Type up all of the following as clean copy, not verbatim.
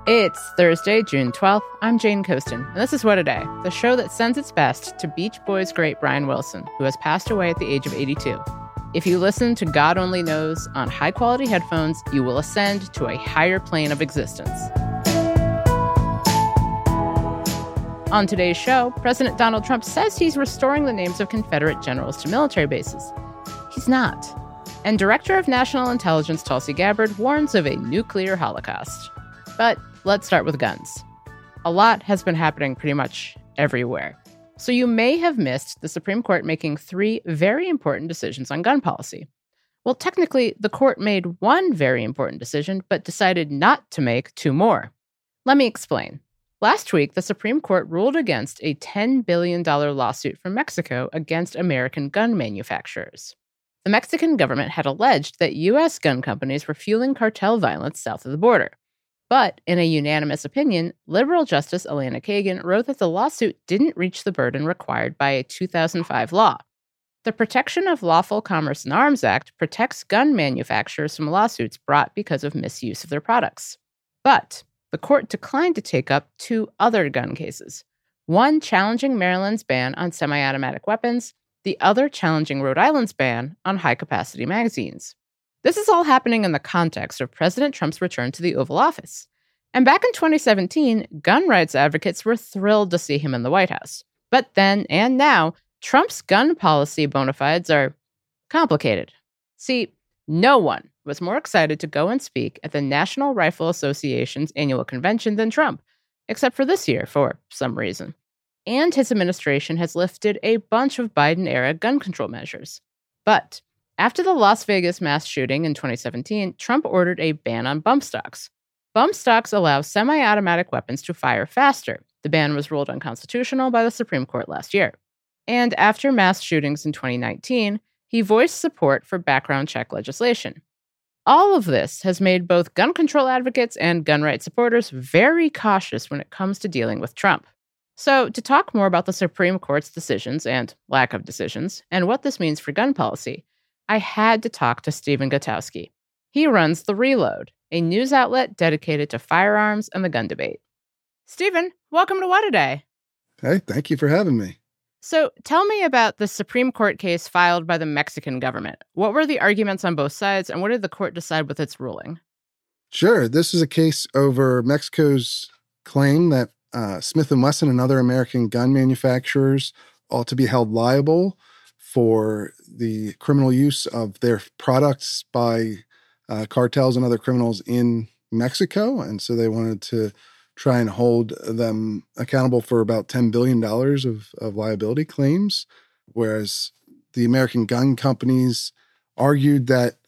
It's Thursday, June 12th. I'm Jane Coaston, and this is What a Day, the show that sends its best to Beach Boys great Brian Wilson, who has passed away at the age of 82. If you listen to God Only Knows on high-quality headphones, you will ascend to a higher plane of existence. On today's show, President Donald Trump says he's restoring the names of Confederate generals to military bases. He's not. And Director of National Intelligence Tulsi Gabbard warns of a nuclear holocaust. But let's start with guns. A lot has been happening pretty much everywhere. So you may have missed the Supreme Court making 3 very important decisions on gun policy. Well, technically, the court made one very important decision, but decided not to make 2 more. Let me explain. Last week, the Supreme Court ruled against a $10 billion lawsuit from Mexico against American gun manufacturers. The Mexican government had alleged that U.S. gun companies were fueling cartel violence south of the border. But in a unanimous opinion, liberal Justice Elena Kagan wrote that the lawsuit didn't reach the burden required by a 2005 law. The Protection of Lawful Commerce in Arms Act protects gun manufacturers from lawsuits brought because of misuse of their products. But the court declined to take up 2 other gun cases, one challenging Maryland's ban on semi-automatic weapons, the other challenging Rhode Island's ban on high-capacity magazines. This is all happening in the context of President Trump's return to the Oval Office. And back in 2017, gun rights advocates were thrilled to see him in the White House. But then and now, Trump's gun policy bona fides are complicated. See, no one was more excited to go and speak at the National Rifle Association's annual convention than Trump, except for this year for some reason. And his administration has lifted a bunch of Biden-era gun control measures. But after the Las Vegas mass shooting in 2017, Trump ordered a ban on bump stocks. Bump stocks allow semi-automatic weapons to fire faster. The ban was ruled unconstitutional by the Supreme Court last year. And after mass shootings in 2019, he voiced support for background check legislation. All of this has made both gun control advocates and gun rights supporters very cautious when it comes to dealing with Trump. So, to talk more about the Supreme Court's decisions and lack of decisions, and what this means for gun policy, I had to talk to Stephen Gutowski. He runs The Reload, a news outlet dedicated to firearms and the gun debate. Stephen, welcome to What a Day. Hey, thank you for having me. So tell me about the Supreme Court case filed by the Mexican government. What were the arguments on both sides, and what did the court decide with its ruling? Sure. This is a case over Mexico's claim that Smith & Wesson and other American gun manufacturers ought to be held liable for the criminal use of their products by cartels and other criminals in Mexico. And so they wanted to try and hold them accountable for about $10 billion of liability claims, whereas the American gun companies argued that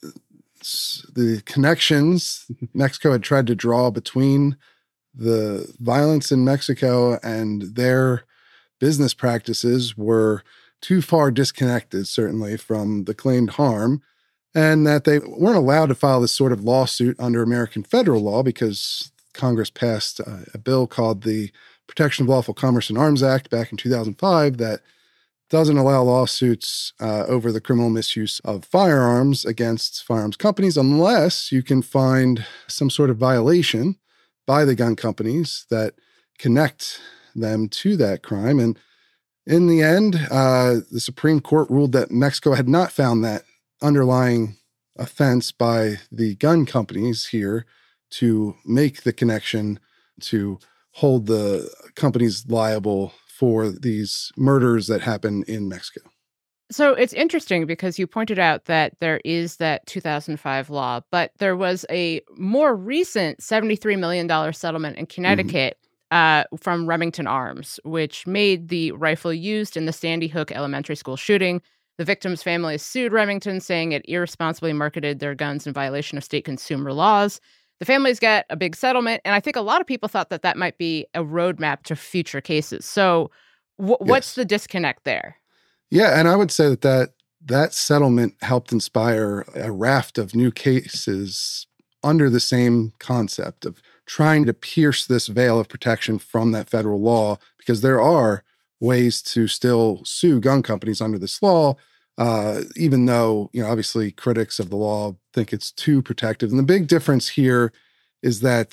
the connections Mexico had tried to draw between the violence in Mexico and their business practices were too far disconnected, certainly, from the claimed harm, and that they weren't allowed to file this sort of lawsuit under American federal law because Congress passed a bill called the Protection of Lawful Commerce in Arms Act back in 2005 that doesn't allow lawsuits over the criminal misuse of firearms against firearms companies unless you can find some sort of violation by the gun companies that connect them to that crime. And in the end, the Supreme Court ruled that Mexico had not found that underlying offense by the gun companies here to make the connection to hold the companies liable for these murders that happen in Mexico. So it's interesting because you pointed out that there is that 2005 law, but there was a more recent $73 million settlement in Connecticut from Remington Arms, which made the rifle used in the Sandy Hook Elementary School shooting. The victims' families sued Remington, saying it irresponsibly marketed their guns in violation of state consumer laws. The families got a big settlement, and I think a lot of people thought that that might be a roadmap to future cases. So what's the disconnect there? Yeah, and I would say that settlement helped inspire a raft of new cases under the same concept of trying to pierce this veil of protection from that federal law, because there are ways to still sue gun companies under this law, even though, obviously critics of the law think it's too protective. And the big difference here is that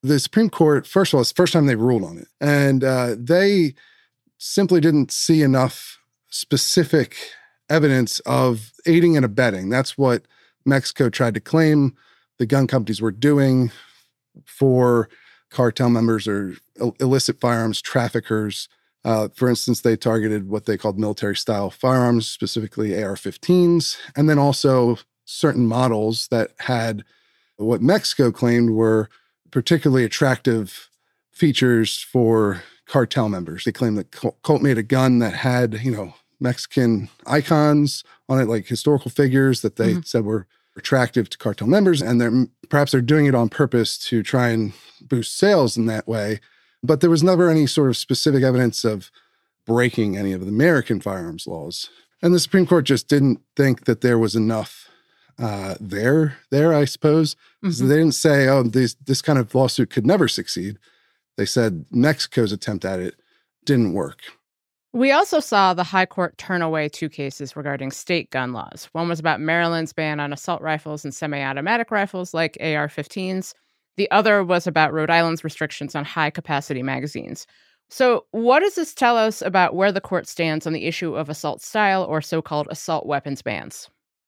The Supreme Court, first of all, it's the first time they ruled on it. And they simply didn't see enough specific evidence of aiding and abetting. That's what Mexico tried to claim the gun companies were doing for cartel members or illicit firearms traffickers. For instance, they targeted what they called military-style firearms, specifically AR-15s, and then also certain models that had what Mexico claimed were particularly attractive features for cartel members. They claimed that Colt made a gun that had, Mexican icons on it, like historical figures that they said were attractive to cartel members, and perhaps they're doing it on purpose to try and boost sales in that way. But there was never any sort of specific evidence of breaking any of the American firearms laws. And the Supreme Court just didn't think that there was enough there, I suppose. So they didn't say, this kind of lawsuit could never succeed. They said Mexico's attempt at it didn't work. We also saw the High Court turn away 2 cases regarding state gun laws. One was about Maryland's ban on assault rifles and semi-automatic rifles like AR-15s. The other was about Rhode Island's restrictions on high-capacity magazines. So what does this tell us about where the court stands on the issue of assault style or so-called assault weapons bans?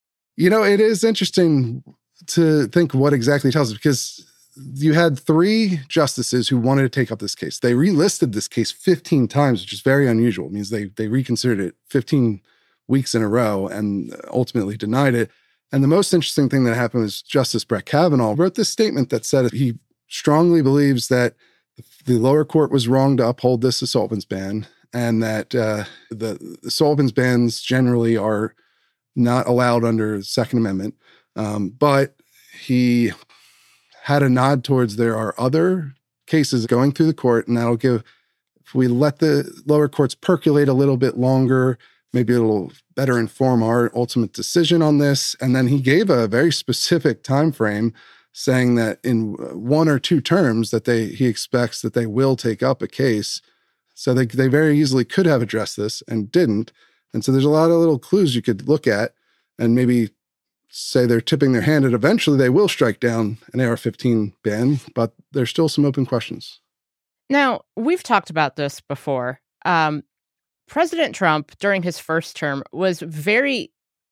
It is interesting to think what exactly it tells us, because you had 3 justices who wanted to take up this case. They relisted this case 15 times, which is very unusual. It means they reconsidered it 15 weeks in a row and ultimately denied it. And the most interesting thing that happened was Justice Brett Kavanaugh wrote this statement that said he strongly believes that the lower court was wrong to uphold this assault weapons ban, and that the assault weapons bans generally are not allowed under the Second Amendment. But he had a nod towards there are other cases going through the court, and that'll give, if we let the lower courts percolate a little bit longer, maybe it'll better inform our ultimate decision on this. And then he gave a very specific time frame, saying that in 1 or 2 terms that he expects that they will take up a case. So they very easily could have addressed this and didn't. And so there's a lot of little clues you could look at and maybe say they're tipping their hand, and eventually they will strike down an AR-15 ban, but there's still some open questions. Now, we've talked about this before. President Trump, during his first term, was very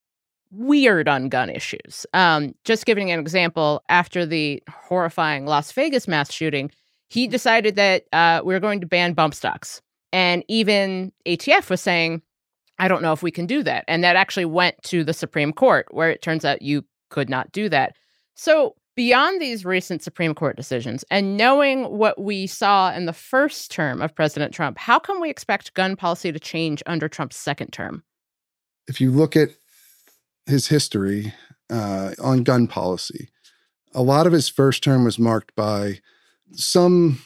weird on gun issues. Just giving an example, after the horrifying Las Vegas mass shooting, he decided that we're going to ban bump stocks. And even ATF was saying, I don't know if we can do that. And that actually went to the Supreme Court, where it turns out you could not do that. So beyond these recent Supreme Court decisions, and knowing what we saw in the first term of President Trump, how can we expect gun policy to change under Trump's second term? If you look at his history on gun policy, a lot of his first term was marked by some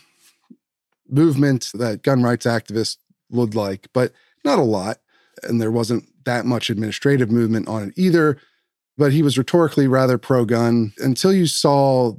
movement that gun rights activists would like, but not a lot. And there wasn't that much administrative movement on it either. But he was rhetorically rather pro-gun until you saw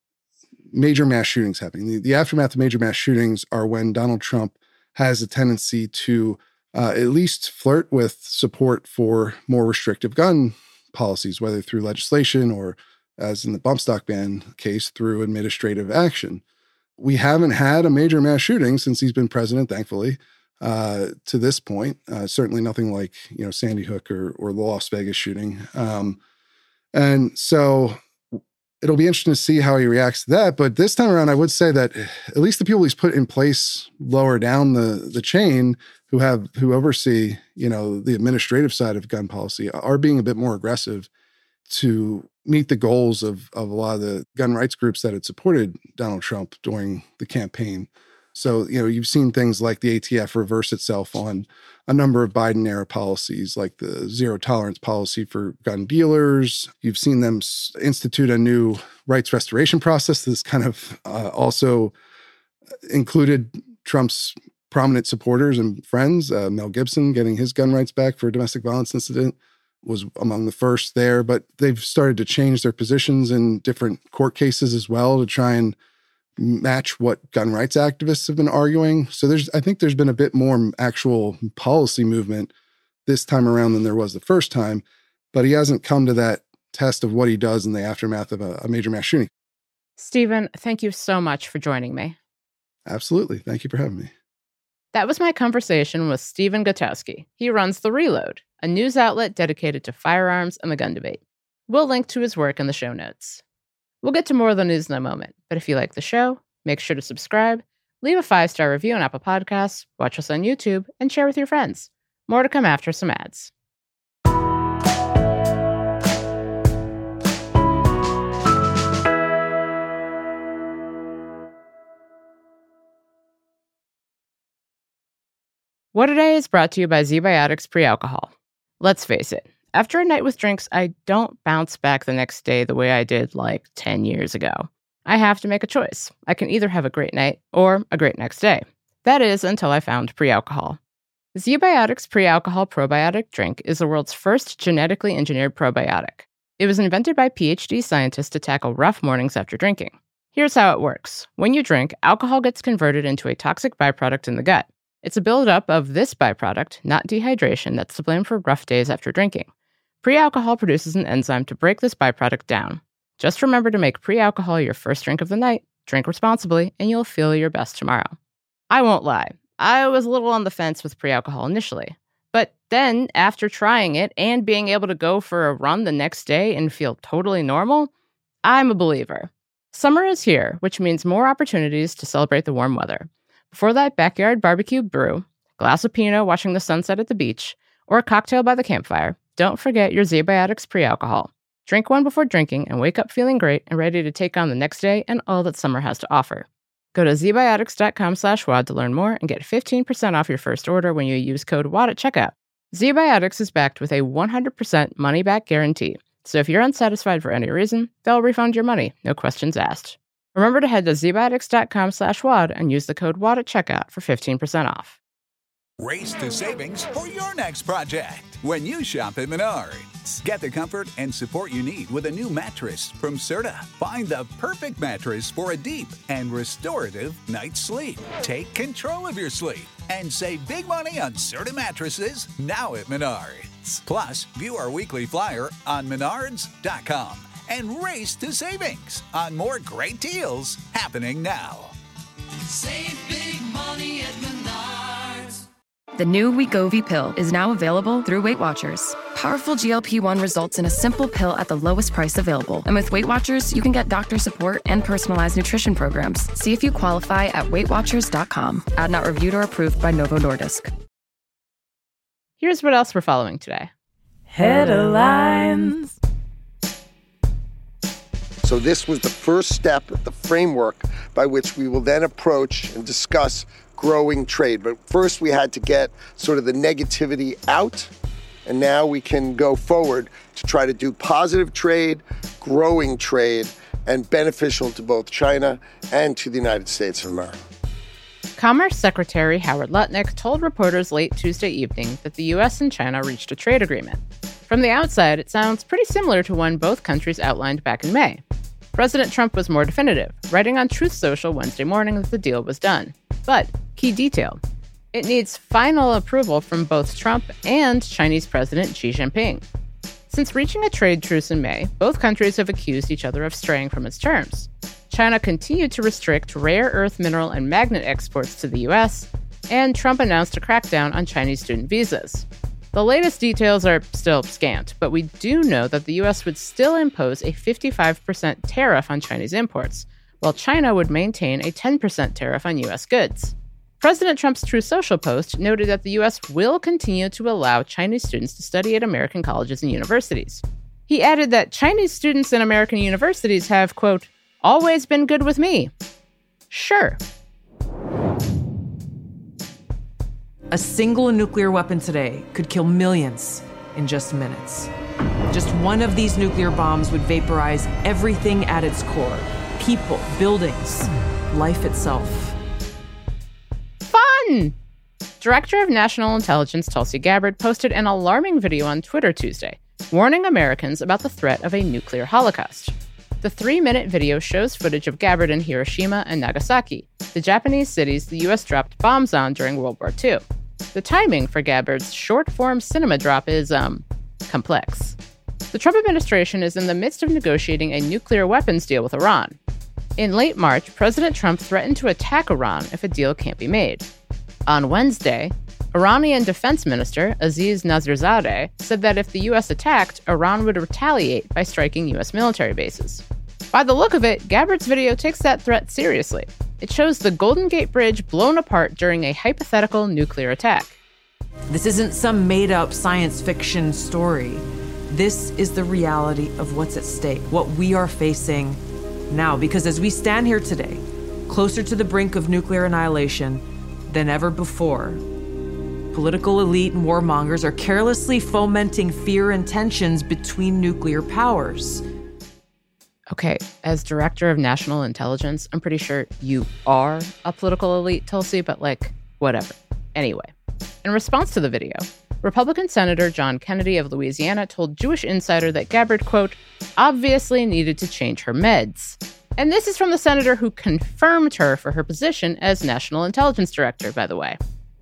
major mass shootings happening. The aftermath of major mass shootings are when Donald Trump has a tendency to at least flirt with support for more restrictive gun policies, whether through legislation or, as in the bump stock ban case, through administrative action. We haven't had a major mass shooting since he's been president, thankfully. To this point, certainly nothing like, Sandy Hook or the Las Vegas shooting. And so it'll be interesting to see how he reacts to that. But this time around, I would say that at least the people he's put in place lower down the chain who oversee, the administrative side of gun policy are being a bit more aggressive to meet the goals of a lot of the gun rights groups that had supported Donald Trump during the campaign. So, you've seen things like the ATF reverse itself on a number of Biden-era policies, like the zero tolerance policy for gun dealers. You've seen them institute a new rights restoration process that's kind of also included Trump's prominent supporters and friends. Mel Gibson getting his gun rights back for a domestic violence incident was among the first there. But they've started to change their positions in different court cases as well to try and match what gun rights activists have been arguing. So I think there's been a bit more actual policy movement this time around than there was the first time, but he hasn't come to that test of what he does in the aftermath of a major mass shooting. Stephen, thank you so much for joining me. Absolutely. Thank you for having me. That was my conversation with Stephen Gutowski. He runs The Reload, a news outlet dedicated to firearms and the gun debate. We'll link to his work in the show notes. We'll get to more of the news in a moment, but if you like the show, make sure to subscribe, leave a 5-star review on Apple Podcasts, watch us on YouTube, and share with your friends. More to come after some ads. What Today is brought to you by ZBiotics Pre-Alcohol. Let's face it, after a night with drinks, I don't bounce back the next day the way I did like 10 years ago. I have to make a choice. I can either have a great night or a great next day. That is, until I found Pre-Alcohol. ZBiotics Pre-Alcohol Probiotic Drink is the world's first genetically engineered probiotic. It was invented by PhD scientists to tackle rough mornings after drinking. Here's how it works. When you drink, alcohol gets converted into a toxic byproduct in the gut. It's a buildup of this byproduct, not dehydration, that's to blame for rough days after drinking. Pre-alcohol produces an enzyme to break this byproduct down. Just remember to make pre-alcohol your first drink of the night, drink responsibly, and you'll feel your best tomorrow. I won't lie, I was a little on the fence with pre-alcohol initially. But then, after trying it and being able to go for a run the next day and feel totally normal, I'm a believer. Summer is here, which means more opportunities to celebrate the warm weather. Before that backyard barbecue brew, glass of Pinot watching the sunset at the beach, or a cocktail by the campfire, don't forget your ZBiotics Pre-Alcohol. Drink one before drinking and wake up feeling great and ready to take on the next day and all that summer has to offer. Go to zbiotics.com/WAD to learn more and get 15% off your first order when you use code WAD at checkout. ZBiotics is backed with a 100% money-back guarantee, so if you're unsatisfied for any reason, they'll refund your money, no questions asked. Remember to head to zbiotics.com/WAD and use the code WAD at checkout for 15% off. Race to savings for your next project when you shop at Menards. Get the comfort and support you need with a new mattress from Serta. Find the perfect mattress for a deep and restorative night's sleep. Take control of your sleep and save big money on Serta mattresses now at Menards. Plus, view our weekly flyer on menards.com. And race to savings on more great deals happening now. Save big money at Menards. The new Wegovy pill is now available through Weight Watchers. Powerful GLP-1 results in a simple pill at the lowest price available. And with Weight Watchers, you can get doctor support and personalized nutrition programs. See if you qualify at WeightWatchers.com. Ad not reviewed or approved by Novo Nordisk. Here's what else we're following today. Headlines. So this was the first step, the framework by which we will then approach and discuss growing trade. But first we had to get sort of the negativity out, and now we can go forward to try to do positive trade, growing trade, and beneficial to both China and to the United States of America. Commerce Secretary Howard Lutnick told reporters late Tuesday evening that the U.S. and China reached a trade agreement. From the outside, it sounds pretty similar to one both countries outlined back in May. President Trump was more definitive, writing on Truth Social Wednesday morning that the deal was done. But, key detail, it needs final approval from both Trump and Chinese President Xi Jinping. Since reaching a trade truce in May, both countries have accused each other of straying from its terms. China continued to restrict rare earth mineral and magnet exports to the U.S., and Trump announced a crackdown on Chinese student visas. The latest details are still scant, but we do know that the U.S. would still impose a 55% tariff on Chinese imports, while China would maintain a 10% tariff on U.S. goods. President Trump's Truth Social post noted that the U.S. will continue to allow Chinese students to study at American colleges and universities. He added that Chinese students in American universities have, quote, always been good with me. Sure. A single nuclear weapon today could kill millions in just minutes. Just one of these nuclear bombs would vaporize everything at its core. People, buildings, life itself. Fun! Director of National Intelligence Tulsi Gabbard posted an alarming video on Twitter Tuesday, warning Americans about the threat of a nuclear holocaust. The 3-minute video shows footage of Gabbard in Hiroshima and Nagasaki, the Japanese cities the U.S. dropped bombs on during World War II. The timing for Gabbard's short-form cinema drop is, complex. The Trump administration is in the midst of negotiating a nuclear weapons deal with Iran. In late March, President Trump threatened to attack Iran if a deal can't be made. On Wednesday, Iranian Defense Minister Aziz Nasirzadeh said that if the U.S. attacked, Iran would retaliate by striking U.S. military bases. By the look of it, Gabbard's video takes that threat seriously. It shows the Golden Gate Bridge blown apart during a hypothetical nuclear attack. This isn't some made-up science fiction story. This is the reality of what's at stake, what we are facing now. Because as we stand here today, closer to the brink of nuclear annihilation than ever before, political elite and warmongers are carelessly fomenting fear and tensions between nuclear powers. Okay, as Director of National Intelligence, I'm pretty sure you are a political elite, Tulsi, but whatever. Anyway, in response to the video, Republican Senator John Kennedy of Louisiana told Jewish Insider that Gabbard, quote, obviously needed to change her meds. And this is from the senator who confirmed her for her position as National Intelligence Director, by the way.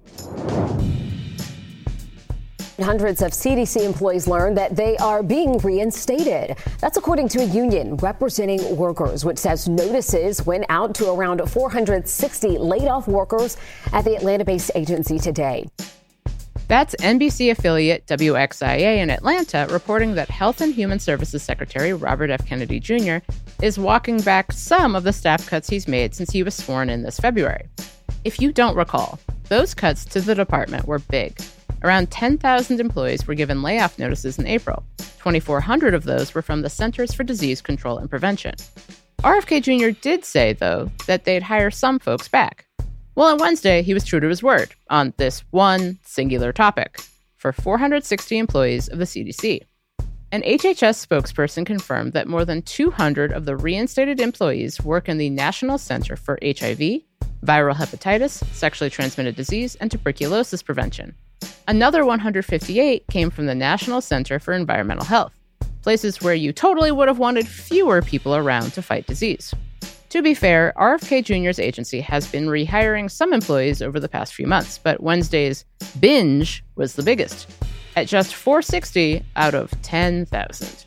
Hundreds of CDC employees learned that they are being reinstated. That's according to a union representing workers, which says notices went out to around 460 laid-off workers at the Atlanta-based agency today. That's NBC affiliate WXIA in Atlanta reporting that Health and Human Services Secretary Robert F. Kennedy Jr. is walking back some of the staff cuts he's made since he was sworn in this February. If you don't recall, those cuts to the department were big. Around 10,000 employees were given layoff notices in April. 2,400 of those were from the Centers for Disease Control and Prevention. RFK Jr. did say, though, that they'd hire some folks back. Well, on Wednesday, he was true to his word on this one singular topic for 460 employees of the CDC. An HHS spokesperson confirmed that more than 200 of the reinstated employees work in the National Center for HIV, viral hepatitis, sexually transmitted disease, and tuberculosis prevention. Another 158 came from the National Center for Environmental Health, places where you totally would have wanted fewer people around to fight disease. To be fair, RFK Jr.'s agency has been rehiring some employees over the past few months, but Wednesday's binge was the biggest, at just 460 out of 10,000.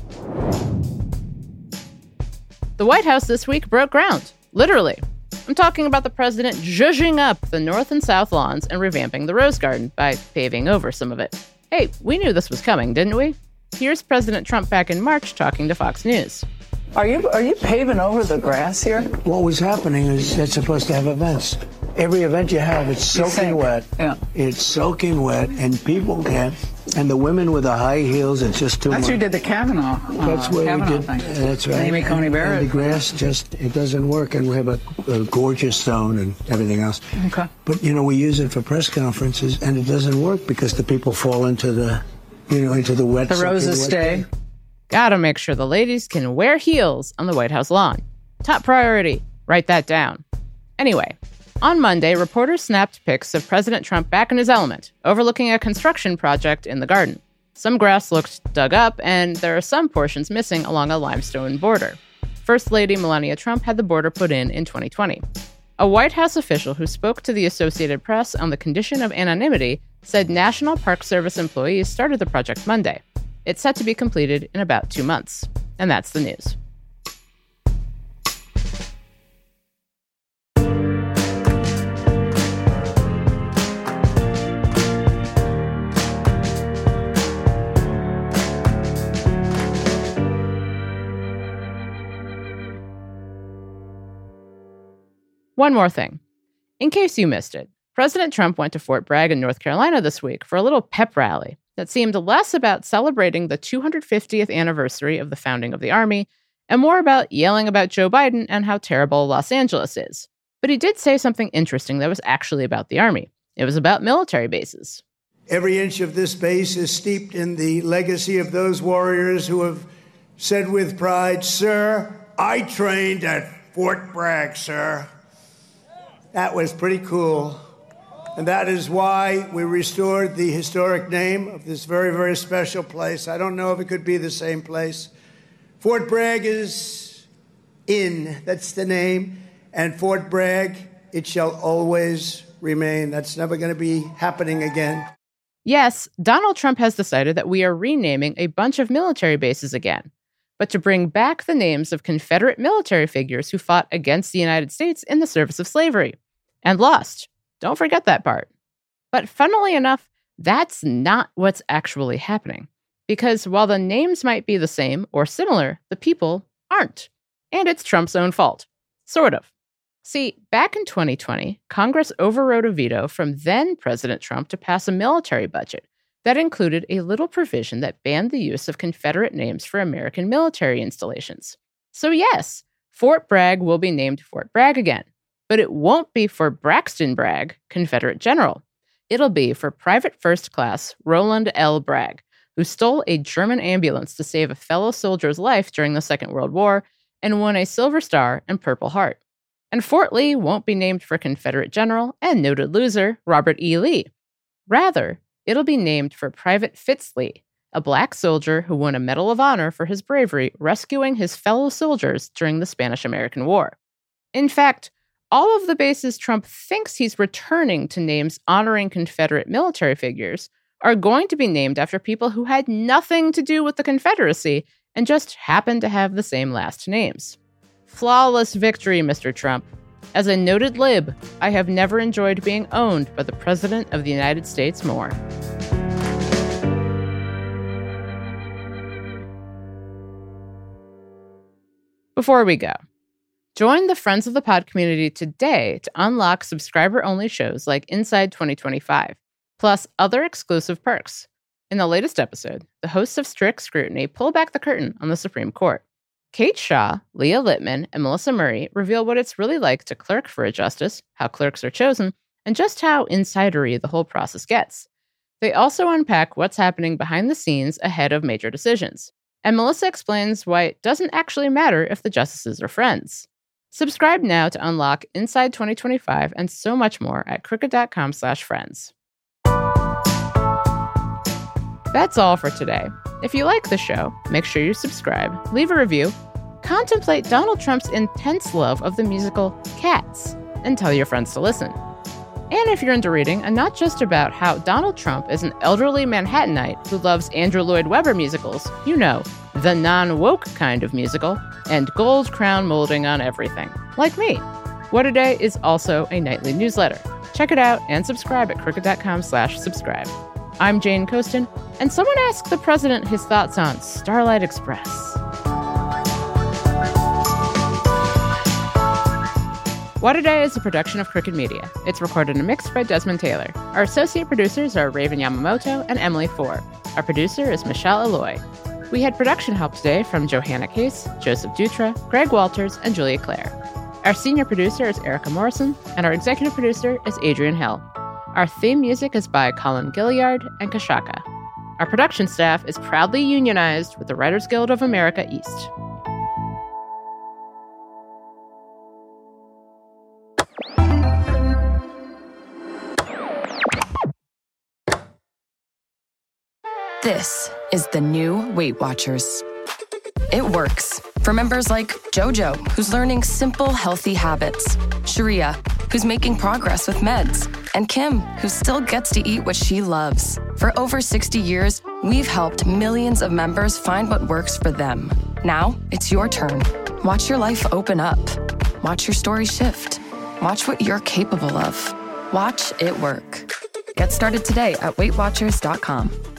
The White House this week broke ground, literally. I'm talking about the president zhuzhing up the North and South lawns and revamping the Rose Garden by paving over some of it. Hey, we knew this was coming, didn't we? Here's President Trump back in March talking to Fox News. Are you paving over the grass here? What was happening is it's supposed to have events. Every event you have, it's soaking wet. Yeah. It's soaking wet, and people can't. And the women with the high heels, it's just too much. That's who did the Kavanaugh. That's where Kavanaugh we did. Thing. That's right. Amy Coney Barrett. And the grass it doesn't work, and we have a gorgeous stone and everything else. Okay. But we use it for press conferences, and it doesn't work because the people fall into the, into the wet. The roses stay. Gotta make sure the ladies can wear heels on the White House lawn. Top priority. Write that down. Anyway, on Monday, reporters snapped pics of President Trump back in his element, overlooking a construction project in the garden. Some grass looked dug up, and there are some portions missing along a limestone border. First Lady Melania Trump had the border put in 2020. A White House official who spoke to the Associated Press on the condition of anonymity said National Park Service employees started the project Monday. It's set to be completed in about 2 months. And that's the news. One more thing. In case you missed it, President Trump went to Fort Bragg in North Carolina this week for a little pep rally that seemed less about celebrating the 250th anniversary of the founding of the Army and more about yelling about Joe Biden and how terrible Los Angeles is. But he did say something interesting that was actually about the Army. It was about military bases. Every inch of this base is steeped in the legacy of those warriors who have said with pride, "Sir, I trained at Fort Bragg, sir." That was pretty cool. And that is why we restored the historic name of this very, very special place. I don't know if it could be the same place. Fort Bragg is in. That's the name. And Fort Bragg, it shall always remain. That's never going to be happening again. Yes, Donald Trump has decided that we are renaming a bunch of military bases again. but to bring back the names of Confederate military figures who fought against the United States in the service of slavery and lost. Don't forget that part. But funnily enough, that's not what's actually happening. Because while the names might be the same or similar, the people aren't. And it's Trump's own fault. Sort of. See, back in 2020, Congress overrode a veto from then President Trump to pass a military budget that included a little provision that banned the use of Confederate names for American military installations. So yes, Fort Bragg will be named Fort Bragg again, but it won't be for Braxton Bragg, Confederate general. It'll be for Private First Class Roland L. Bragg, who stole a German ambulance to save a fellow soldier's life during the Second World War and won a Silver Star and Purple Heart. And Fort Lee won't be named for Confederate general and noted loser Robert E. Lee. Rather, it'll be named for Private Fitz Lee, a black soldier who won a Medal of Honor for his bravery rescuing his fellow soldiers during the Spanish-American War. In fact, all of the bases Trump thinks he's returning to names honoring Confederate military figures are going to be named after people who had nothing to do with the Confederacy and just happen to have the same last names. Flawless victory, Mr. Trump. As a noted lib, I have never enjoyed being owned by the President of the United States more. Before we go, join the Friends of the Pod community today to unlock subscriber-only shows like Inside 2025, plus other exclusive perks. In the latest episode, the hosts of Strict Scrutiny pull back the curtain on the Supreme Court. Kate Shaw, Leah Littman, and Melissa Murray reveal what it's really like to clerk for a justice, how clerks are chosen, and just how insidery the whole process gets. They also unpack what's happening behind the scenes ahead of major decisions. And Melissa explains why it doesn't actually matter if the justices are friends. Subscribe now to unlock Inside 2025 and so much more at crooked.com/friends. That's all for today. If you like the show, make sure you subscribe, leave a review, contemplate Donald Trump's intense love of the musical Cats, and tell your friends to listen. And if you're into reading, and not just about how Donald Trump is an elderly Manhattanite who loves Andrew Lloyd Webber musicals, you know, the non-woke kind of musical, and gold crown molding on everything, like me. What A Day is also a nightly newsletter. Check it out and subscribe at crooked.com/subscribe. I'm Jane Coaston, and someone asked the president his thoughts on Starlight Express. What A Day is a production of Crooked Media. It's recorded and mixed by Desmond Taylor. Our associate producers are Raven Yamamoto and Emily Ford. Our producer is Michelle Alloy. We had production help today from Johanna Case, Joseph Dutra, Greg Walters, and Julia Clare. Our senior producer is Erica Morrison, and our executive producer is Adrian Hill. Our theme music is by Colin Gilliard and Kashaka. Our production staff is proudly unionized with the Writers Guild of America East. This is the new Weight Watchers. It works for members like Jojo, who's learning simple, healthy habits, Sharia, who's making progress with meds, and Kim, who still gets to eat what she loves. For over 60 years, we've helped millions of members find what works for them. Now, it's your turn. Watch your life open up. Watch your story shift. Watch what you're capable of. Watch it work. Get started today at WeightWatchers.com.